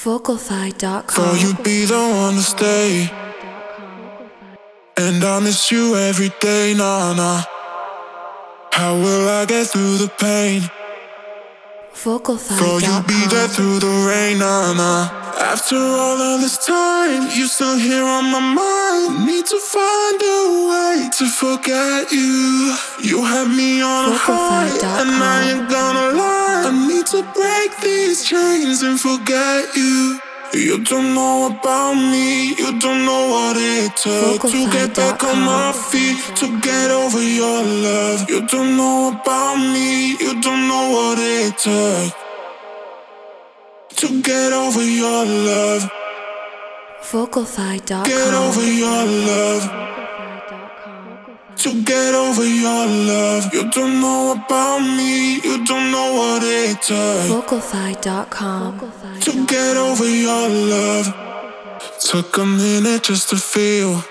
Vocalfy.com. Thought you'd be the one to stay, and I miss you every day, nah. How will I get through the pain? Thought you'd be there Vocalfy.com. through the rain, nah. After all of this time, you still here on my mind. Need to find a way to forget you. You had me on a high, and I ain't gonna lie. I need to break these chains and forget you. You don't know about me, you don't know what it took to get back on my feet, to get over your love. You don't know about me, you don't know what it took to get over your love. Vocalfy.com. Get over your love. To get over your love. You don't know about me, you don't know what it took Vocalfy.com. to get over your love. Took a minute just to feel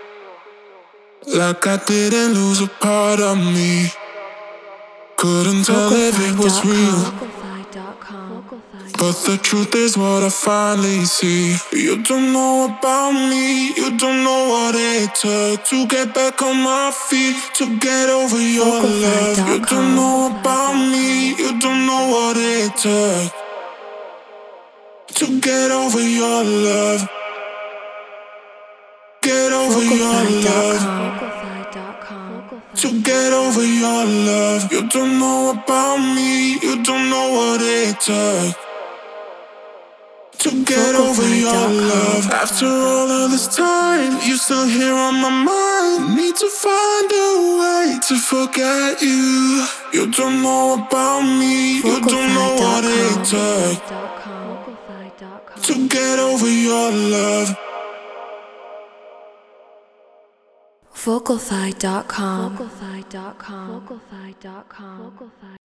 like I didn't lose a part of me. Couldn't tell if it was real, but the truth is what I finally see. You don't know about me, you don't know what it took to get back on my feet, to get over your love. You don't know about me, you don't know what it took to get over your love. Get over your love. To get over your love. You don't know about me, you don't know what it took to get over your love. After all of this time, you still here on my mind. Need to find a way to forget you. You don't know about me, you don't know what it took to get over your love. Vocalfy.com.